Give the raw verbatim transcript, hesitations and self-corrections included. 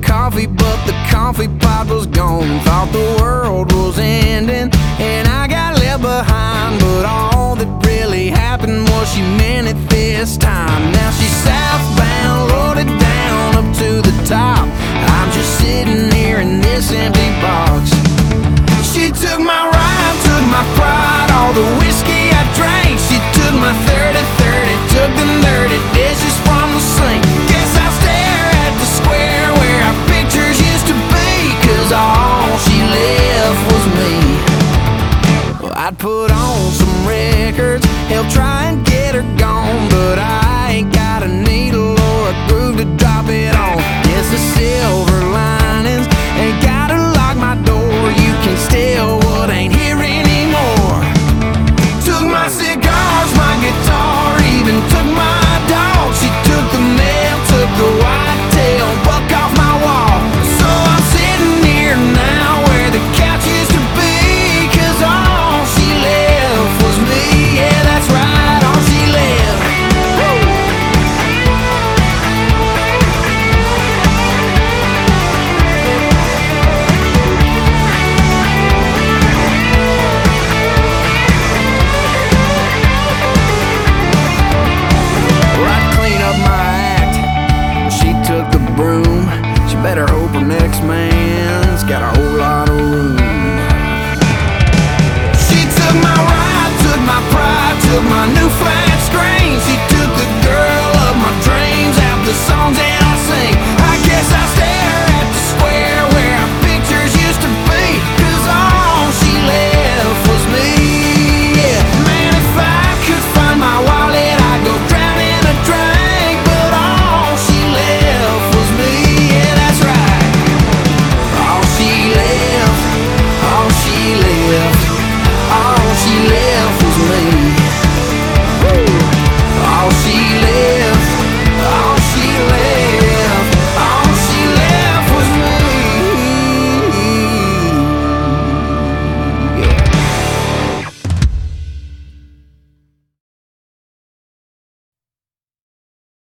coffee, but the coffee pot was gone. Thought the world was ending and I got left behind, but all that really happened was she meant it this time. Now she's southbound, loaded down up to the top. I'm just sitting here in this empty box. She took my ride, took my pride, all the whiskey I drank. She took my thirty thirty, took them dirty dishes